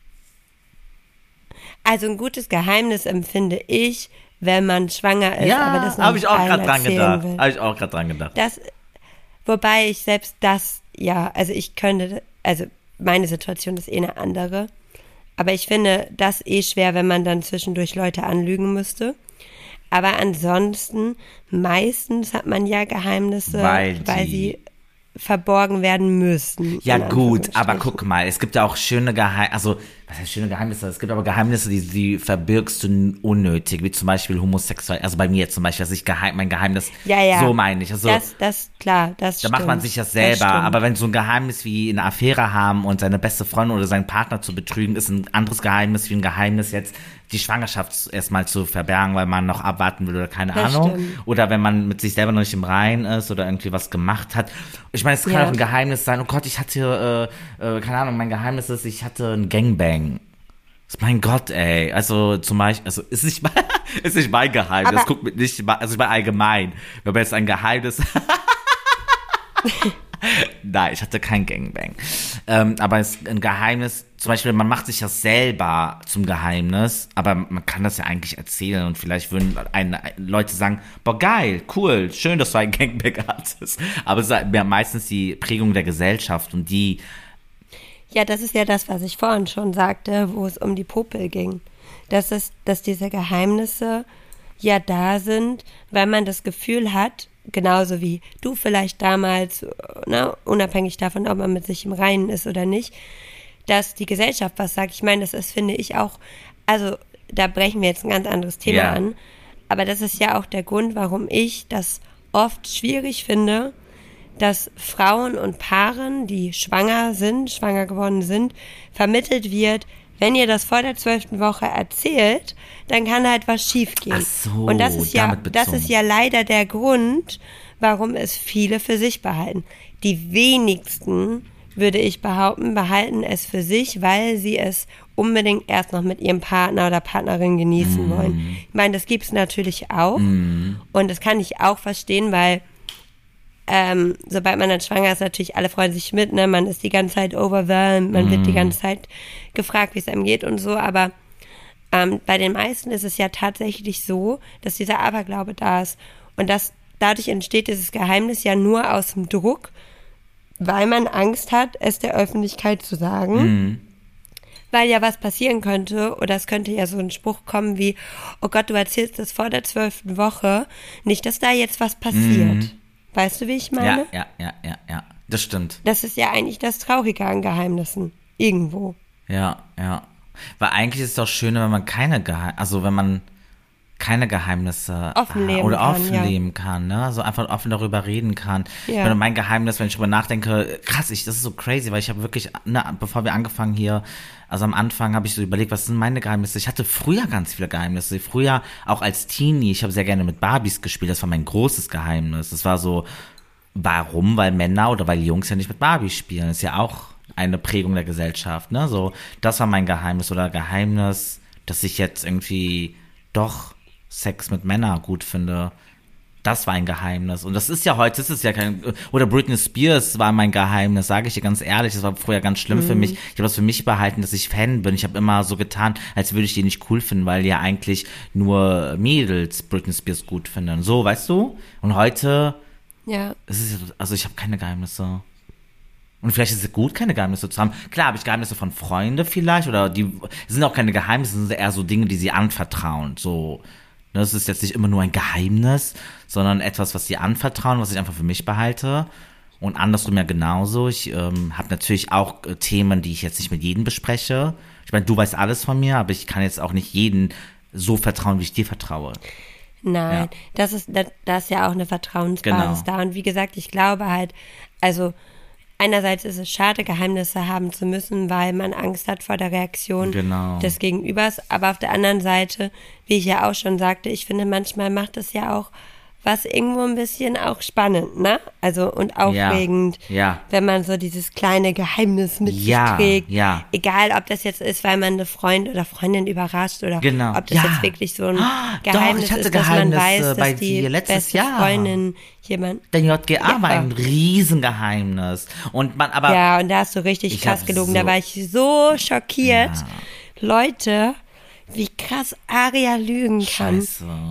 Also ein gutes Geheimnis empfinde ich, wenn man schwanger ist, Ja, aber das noch habe ich nicht auch allen gerade dran erzählen gedacht. will. Habe ich auch gerade dran gedacht. Das, wobei ich selbst das, ja, also ich könnte, also meine Situation ist eh eine andere. Aber ich finde das eh schwer, wenn man dann zwischendurch Leute anlügen müsste. Aber ansonsten, meistens hat man ja Geheimnisse, weil sie verborgen werden müssen. Ja in gut, aber Anführungsstrichen. guck mal, es gibt ja auch schöne Geheimnisse, also, was heißt schöne Geheimnisse? Es gibt aber Geheimnisse, die verbirgst du unnötig, wie zum Beispiel homosexuell, also bei mir zum Beispiel, dass ich mein Geheimnis, Ja. so meine ich. Also, Klar, das da stimmt. macht man sich das Das selber, stimmt. aber wenn so ein Geheimnis wie eine Affäre haben und seine beste Freundin oder seinen Partner zu betrügen, ist ein anderes Geheimnis wie ein Geheimnis jetzt, die Schwangerschaft erstmal zu verbergen, weil man noch abwarten will oder keine Das Ahnung. stimmt. Oder wenn man mit sich selber noch nicht im Reinen ist oder irgendwie was gemacht hat. Ich meine, es kann Ja. auch ein Geheimnis sein, oh Gott, ich hatte, keine Ahnung, mein Geheimnis ist, ich hatte ein Gangbang. Mein Gott, ey. Also zum Beispiel, also ist nicht mein, ist nicht mein Geheimnis. Aber- Guck mit nicht, also ich meine allgemein. Wenn man jetzt ein Geheimnis. Nein, ich hatte kein Gangbang. Aber es ist ein Geheimnis, zum Beispiel, man macht sich das selber zum Geheimnis, aber man kann das ja eigentlich erzählen und vielleicht würden Leute sagen, boah, geil, cool, schön, dass du einen Gangbang hattest. Aber es ist ja meistens die Prägung der Gesellschaft und die, Ja, das ist ja das, was ich vorhin schon sagte, wo es um die Popel ging. Dass diese Geheimnisse ja da sind, weil man das Gefühl hat, genauso wie du vielleicht damals, ne, unabhängig davon, ob man mit sich im Reinen ist oder nicht, dass die Gesellschaft was sagt. Ich meine, das ist, finde ich, auch, also da brechen wir jetzt ein ganz anderes Thema Ja. an, aber das ist ja auch der Grund, warum ich das oft schwierig finde, dass Frauen und Paaren, die schwanger geworden sind, vermittelt wird, wenn ihr das vor der 12. Woche erzählt, dann kann halt was schiefgehen. Ach so, und das ist damit das bezogen. ist ja leider der Grund, warum es viele für sich behalten. Die wenigsten, würde ich behaupten, behalten es für sich, weil sie es unbedingt erst noch mit ihrem Partner oder Partnerin genießen wollen. Ich meine, das gibt's natürlich auch. Und das kann ich auch verstehen, weil sobald man dann schwanger ist, natürlich alle freuen sich mit, ne? Man ist die ganze Zeit overwhelmed, man wird die ganze Zeit gefragt, wie es einem geht und so, aber bei den meisten ist es ja tatsächlich so, dass dieser Aberglaube da ist und dadurch entsteht dieses Geheimnis ja nur aus dem Druck, weil man Angst hat, es der Öffentlichkeit zu sagen. Weil ja was passieren könnte, oder es könnte ja so ein Spruch kommen wie, oh Gott, du erzählst das vor der 12. Woche, nicht, dass da jetzt was passiert. Weißt du, wie ich meine? ja, das stimmt. Das ist ja eigentlich das Traurige an Geheimnissen. Irgendwo. Ja. Weil eigentlich ist es doch schöner, wenn man wenn man keine Geheimnisse Offen leben oder kann, offen ja. leben kann, ne? So einfach offen darüber reden kann. Ja. Wenn mein Geheimnis, wenn ich drüber nachdenke, krass, das ist so crazy, weil ich habe wirklich, ne, bevor wir angefangen hier, also am Anfang habe ich so überlegt, was sind meine Geheimnisse? Ich hatte früher ganz viele Geheimnisse. Früher, auch als Teenie, ich habe sehr gerne mit Barbies gespielt, das war mein großes Geheimnis. Das war so, warum? Weil Männer oder weil Jungs ja nicht mit Barbies spielen. Das ist ja auch eine Prägung der Gesellschaft, ne? So, das war mein Geheimnis oder Geheimnis, dass ich jetzt irgendwie doch Sex mit Männern gut finde. Das war ein Geheimnis. Und das ist ja heute, das ist ja kein, oder Britney Spears war mein Geheimnis, sage ich dir ganz ehrlich. Das war früher ganz schlimm für mich. Ich habe das für mich behalten, dass ich Fan bin. Ich habe immer so getan, als würde ich die nicht cool finden, weil ja eigentlich nur Mädels Britney Spears gut finden. So, weißt du? Und heute, Ja. also ich habe keine Geheimnisse. Und vielleicht ist es gut, keine Geheimnisse zu haben. Klar habe ich Geheimnisse von Freunden vielleicht, oder die sind auch keine Geheimnisse, sind eher so Dinge, die sie anvertrauen. So, Das ist jetzt nicht immer nur ein Geheimnis, sondern etwas, was sie anvertrauen, was ich einfach für mich behalte. Und andersrum ja genauso. Ich habe natürlich auch Themen, die ich jetzt nicht mit jedem bespreche. Ich meine, du weißt alles von mir, aber ich kann jetzt auch nicht jedem so vertrauen, wie ich dir vertraue. Nein, da ist ja auch eine Vertrauensbasis da. Und wie gesagt, ich glaube halt, also einerseits ist es schade, Geheimnisse haben zu müssen, weil man Angst hat vor der Reaktion des Gegenübers. Aber auf der anderen Seite, wie ich ja auch schon sagte, ich finde, manchmal macht es ja auch was irgendwo ein bisschen auch spannend, ne? Also und aufregend, wenn man so dieses kleine Geheimnis mit sich trägt. Ja. Egal, ob das jetzt ist, weil man eine Freund oder Freundin überrascht oder ob das jetzt wirklich so ein Geheimnis ist, dass man weiß, dass die beste Freundin jemand... Der JGA war ein Riesengeheimnis. Und man aber... Ja, und da hast du richtig krass gelogen. Da war ich so schockiert. Ja. Leute, wie krass Aria lügen kann.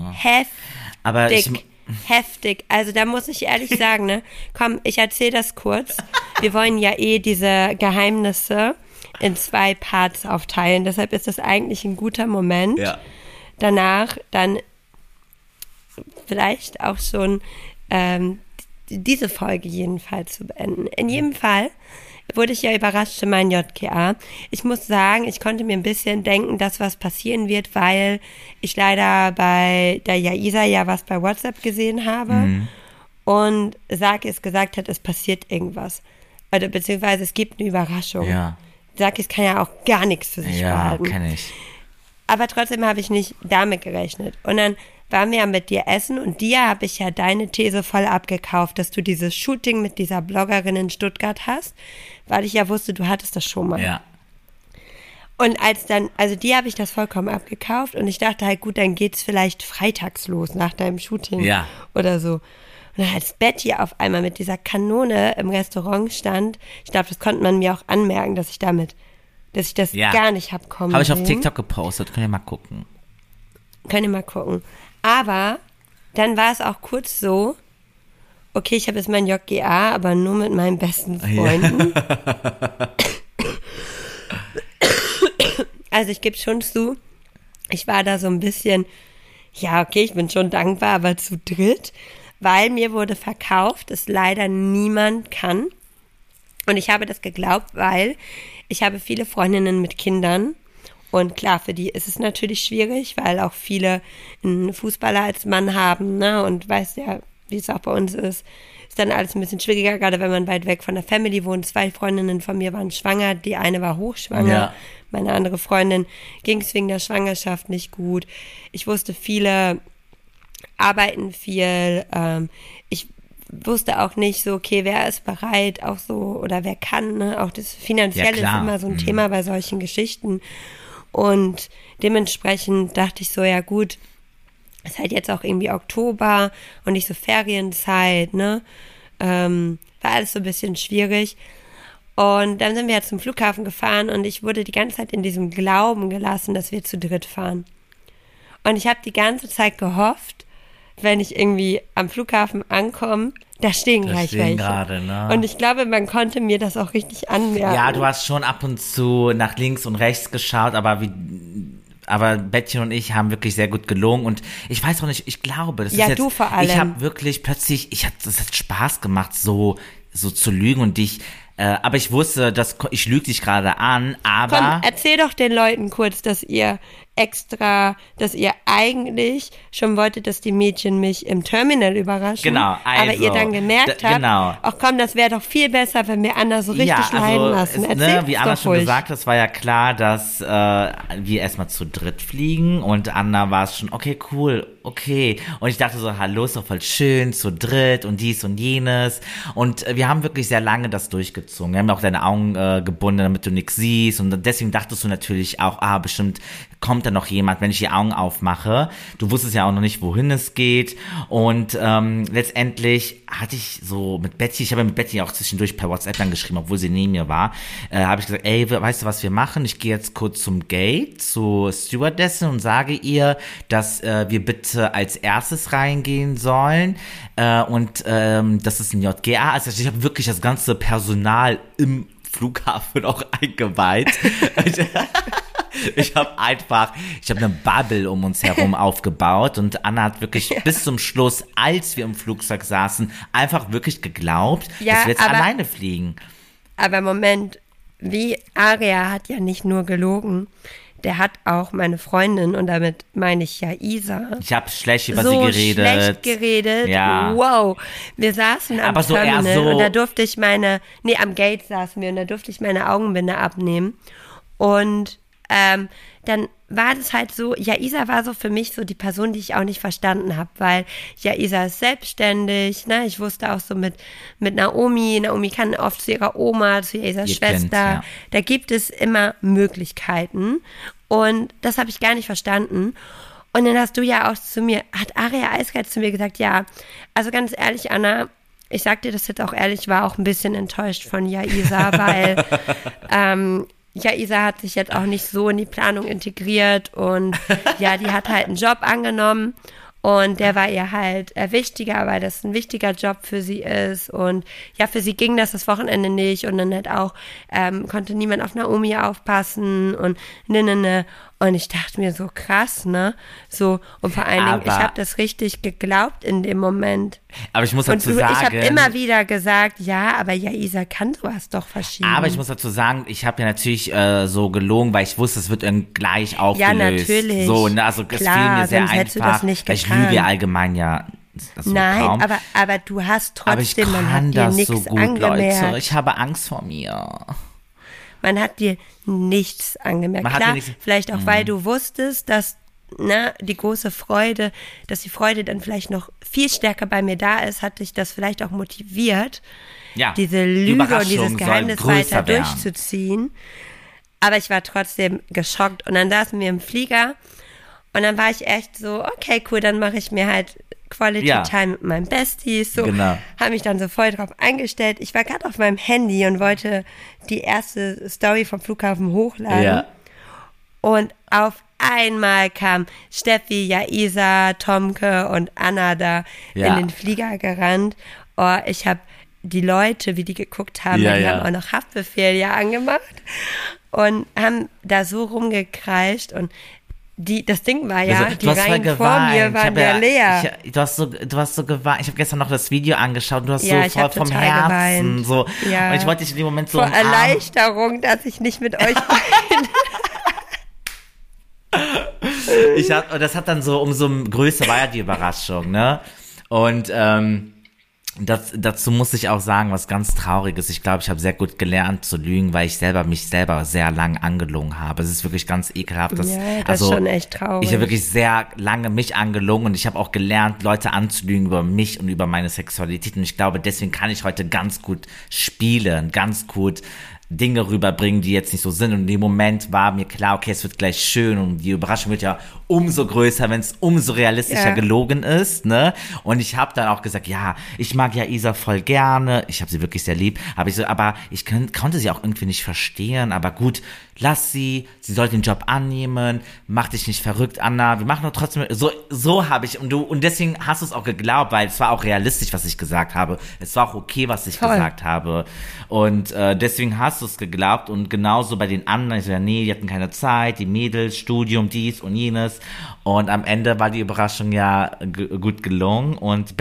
Heftig. Also da muss ich ehrlich sagen, ne? Komm, ich erzähle das kurz. Wir wollen ja diese Geheimnisse in 2 Parts aufteilen. Deshalb ist das eigentlich ein guter Moment. Ja. Danach dann vielleicht auch schon diese Folge jedenfalls zu beenden. In jedem Fall wurde ich ja überrascht für meinen JGA. Ich muss sagen, ich konnte mir ein bisschen denken, dass was passieren wird, weil ich leider bei der Jaisa ja was bei WhatsApp gesehen habe und Sarkis gesagt hat, es passiert irgendwas. Oder beziehungsweise es gibt eine Überraschung. Ja. Sarkis kann ja auch gar nichts für sich behalten. Ja, kann ich. Aber trotzdem habe ich nicht damit gerechnet. Und dann waren wir ja mit dir essen und dir habe ich ja deine These voll abgekauft, dass du dieses Shooting mit dieser Bloggerin in Stuttgart hast, weil ich ja wusste, du hattest das schon mal. Ja. Und also dir habe ich das vollkommen abgekauft und ich dachte halt, gut, dann geht's vielleicht freitags los nach deinem Shooting oder so. Und dann als Betty auf einmal mit dieser Kanone im Restaurant stand, ich glaube, das konnte man mir auch anmerken, dass ich das gar nicht habe kommen Habe ich auf TikTok gepostet, könnt ihr mal gucken. Aber dann war es auch kurz so, okay, ich habe jetzt mein JGA, aber nur mit meinen besten Freunden. Ja. Also ich gebe schon zu, ich war da so ein bisschen, ja okay, ich bin schon dankbar, aber zu dritt, weil mir wurde verkauft, dass leider niemand kann. Und ich habe das geglaubt, weil ich habe viele Freundinnen mit Kindern. Und klar, für die ist es natürlich schwierig, weil auch viele einen Fußballer als Mann haben, ne? Und weiß ja, wie es auch bei uns ist. Ist dann alles ein bisschen schwieriger, gerade wenn man weit weg von der Family wohnt. 2 Freundinnen von mir waren schwanger, die eine war hochschwanger. Ja. Meine andere Freundin ging es wegen der Schwangerschaft nicht gut. Ich wusste, viele arbeiten viel. Ich wusste auch nicht so, okay, wer ist bereit, auch so, oder wer kann, ne? Auch das Finanzielle ist immer so ein Thema bei solchen Geschichten. Und dementsprechend dachte ich so, ja gut, ist halt jetzt auch irgendwie Oktober und nicht so Ferienzeit, ne? War alles so ein bisschen schwierig. Und dann sind wir ja zum Flughafen gefahren und ich wurde die ganze Zeit in diesem Glauben gelassen, dass wir zu dritt fahren. Und ich habe die ganze Zeit gehofft, wenn ich irgendwie am Flughafen ankomme, da stehen gleich welche. Gerade, ne? Und ich glaube, man konnte mir das auch richtig anmerken. Ja, du hast schon ab und zu nach links und rechts geschaut, aber Bettchen und ich haben wirklich sehr gut gelogen und ich weiß auch nicht, ich glaube, das ist jetzt... Ja, du vor allem. Ich habe wirklich plötzlich, das hat Spaß gemacht, so zu lügen und dich... aber ich wusste, ich lüge dich gerade an, aber... Komm, erzähl doch den Leuten kurz, dass ihr eigentlich schon wolltet, dass die Mädchen mich im Terminal überraschen. Genau, also, aber ihr dann gemerkt habt, ach komm, das wäre doch viel besser, wenn wir Anna so richtig leiden lassen. Wie Anna schon gesagt, es war ja klar, dass wir erstmal zu dritt fliegen und Anna war es schon, okay, cool, okay. Und ich dachte so, hallo, ist doch voll schön, zu dritt und dies und jenes. Und wir haben wirklich sehr lange das durchgezogen. Wir haben auch deine Augen gebunden, damit du nichts siehst. Und deswegen dachtest du natürlich auch, bestimmt kommt da noch jemand, wenn ich die Augen aufmache. Du wusstest ja auch noch nicht, wohin es geht. Und letztendlich hatte ich so mit Betty, ich habe mit Betty auch zwischendurch per WhatsApp dann geschrieben, obwohl sie neben mir war, habe ich gesagt, ey, weißt du, was wir machen? Ich gehe jetzt kurz zum Gate, zur Stewardessen und sage ihr, dass wir bitte als erstes reingehen sollen. Und das ist ein JGA. Also ich habe wirklich das ganze Personal im Flughafen auch eingeweiht. Ich habe eine Bubble um uns herum aufgebaut und Anna hat wirklich bis zum Schluss, als wir im Flugzeug saßen, einfach wirklich geglaubt, dass wir jetzt alleine fliegen. Aber Moment, Aria hat ja nicht nur gelogen, der hat auch meine Freundin, und damit meine ich ja Isa. Ich habe schlecht über sie geredet. Schlecht geredet. Ja. Wow. Wir saßen am Terminal und da durfte ich am Gate saßen wir und da durfte ich meine Augenbinde abnehmen. Und dann war das halt so, Isa war so für mich so die Person, die ich auch nicht verstanden habe, weil Isa ist selbstständig, ne? Ich wusste auch so mit Naomi kann oft zu ihrer Oma, zu Isas Schwester, Kind, ja. Da gibt es immer Möglichkeiten und das habe ich gar nicht verstanden. Und dann hast du ja auch hat Aria eiskalt zu mir gesagt, ja, also ganz ehrlich, Anna, ich sag dir das jetzt auch ehrlich, war auch ein bisschen enttäuscht von Isa, weil Isa hat sich jetzt auch nicht so in die Planung integriert und die hat halt einen Job angenommen und der war ihr halt wichtiger, weil das ein wichtiger Job für sie ist und für sie ging das Wochenende nicht und dann halt auch konnte niemand auf Naomi aufpassen und und ich dachte mir so krass, ne? So, und vor allen Dingen, ich habe das richtig geglaubt in dem Moment. Aber ich muss dazu sagen... Ich habe immer wieder gesagt, ja, aber Isa kann sowas doch verschieben. Aber ich muss dazu sagen, ich habe ja natürlich so gelogen, weil ich wusste, es wird dann gleich aufgelöst. Ja, natürlich. So, ne? Also es fiel mir sehr einfach. Du das nicht weil ich lüge ja allgemein ja... Nein, kaum. aber du hast trotzdem, man hat dir nichts so gut, angemerkt. Leute. Ich habe Angst vor mir. Man hat dir nichts angemerkt. Klar, vielleicht auch, weil du wusstest, dass die große Freude, dass die Freude dann vielleicht noch viel stärker bei mir da ist, hat dich das vielleicht auch motiviert, diese Lüge und dieses Geheimnis weiter durchzuziehen. Aber ich war trotzdem geschockt. Und dann saßen wir im Flieger und dann war ich echt so, okay, cool, dann mache ich mir halt Quality Time mit meinen Besties, so, habe mich dann so voll drauf eingestellt. Ich war gerade auf meinem Handy und wollte die erste Story vom Flughafen hochladen. Ja. Und auf einmal kam Steffi, Isa, Tomke und Anna da in den Flieger gerannt. Oh, ich habe die Leute, wie die geguckt haben, die haben auch noch Haftbefehl angemacht und haben da so rumgekreischt und das Ding war die Reihen vor mir waren leer. Du hast so geweint. Ich habe gestern noch das Video angeschaut. Du hast so voll vom Herzen geweint. So. Ja. Und ich wollte dich in dem Moment so vor Erleichterung, dass ich nicht mit euch weine. Das hat dann so, umso größer war ja die Überraschung, ne? Und dazu muss ich auch sagen, was ganz Trauriges. Ich glaube, ich habe sehr gut gelernt zu lügen, weil ich mich selber sehr lang angelogen habe. Es ist wirklich ganz ekelhaft. Das ist schon echt traurig. Ich habe wirklich sehr lange mich angelogen und ich habe auch gelernt, Leute anzulügen über mich und über meine Sexualität. Und ich glaube, deswegen kann ich heute ganz gut spielen, ganz gut Dinge rüberbringen, die jetzt nicht so sind. Und in dem Moment war mir klar, okay, es wird gleich schön und die Überraschung wird ja umso größer, wenn es umso realistischer gelogen ist, ne? Und ich habe dann auch gesagt, ich mag Isa voll gerne, ich habe sie wirklich sehr lieb, aber ich konnte sie auch irgendwie nicht verstehen, aber gut, lass sie soll den Job annehmen, mach dich nicht verrückt, Anna, wir machen doch trotzdem, so habe ich, und deswegen hast du es auch geglaubt, weil es war auch realistisch, was ich gesagt habe, es war auch okay, was ich gesagt habe, und deswegen hast du es geglaubt, und genauso bei den anderen, ich so, nee, die hatten keine Zeit, die Mädels, Studium, dies und jenes, und am Ende war die Überraschung gut gelungen, und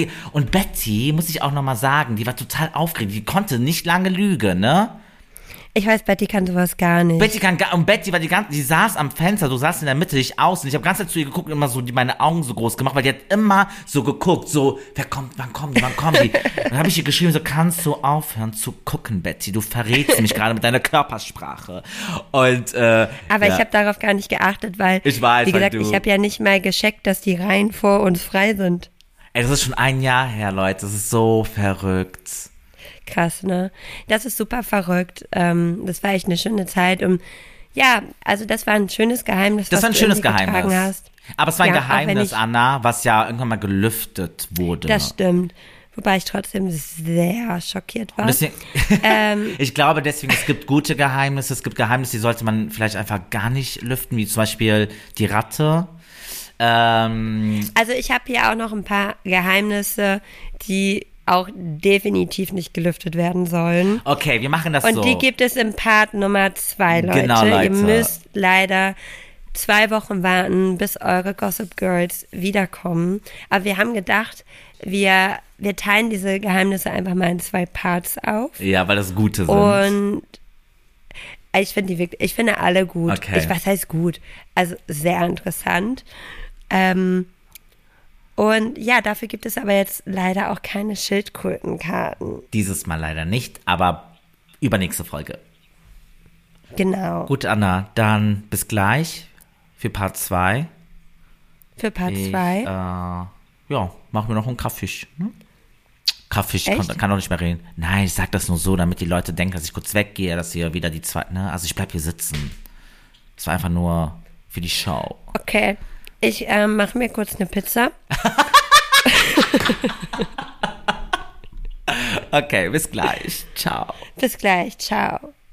Betty, muss ich auch nochmal sagen, die war total aufgeregt, die konnte nicht lange lügen, ne? Ich weiß, Betty kann sowas gar nicht. Betty war die saß am Fenster, du saßt in der Mitte, ich außen. Ich habe ganz zu ihr geguckt und immer so meine Augen so groß gemacht, weil die hat immer so geguckt, so, wann kommen die? Dann habe ich ihr geschrieben, so, kannst du aufhören zu gucken, Betty, du verrätst mich gerade mit deiner Körpersprache. Und, aber ich habe darauf gar nicht geachtet, weil, ich weiß, wie gesagt, ich habe ja nicht mal gecheckt, dass die Reihen vor uns frei sind. Ey, das ist schon ein Jahr her, Leute, das ist so verrückt. Krass, ne? Das ist super verrückt. Das war echt eine schöne Zeit. Und also das war ein schönes Geheimnis, das was war ein schönes Geheimnis. Hast. Aber es war ein Geheimnis, Anna, was ja irgendwann mal gelüftet wurde. Das stimmt. Wobei ich trotzdem sehr schockiert war. Deswegen, ich glaube deswegen, es gibt gute Geheimnisse, es gibt Geheimnisse, die sollte man vielleicht einfach gar nicht lüften, wie zum Beispiel die Ratte. Also ich habe hier auch noch ein paar Geheimnisse, die auch definitiv nicht gelüftet werden sollen. Okay, wir machen das Und so. die gibt es im Part Nummer 2, Leute. Genau, Leute. Ihr müsst leider 2 Wochen warten, bis eure Gossip Girls wiederkommen. Aber wir haben gedacht, wir teilen diese Geheimnisse einfach mal in 2 Parts auf. Ja, weil das gute sind. Und ich finde alle gut. Okay. Was heißt gut? Also sehr interessant. Und ja, dafür gibt es aber jetzt leider auch keine Schildkrötenkarten. Dieses Mal leider nicht, aber übernächste Folge. Genau. Gut, Anna, dann bis gleich für Part 2. Für Part 2. Ja, machen wir noch einen Kaffeefisch. Kaffeefisch Echt? kann doch nicht mehr reden. Nein, ich sag das nur so, damit die Leute denken, dass ich kurz weggehe, dass hier wieder die zweite, ne? Also ich bleib hier sitzen. Das war einfach nur für die Show. Okay, ich mache mir kurz eine Pizza. Okay, bis gleich. Ciao. Bis gleich, ciao.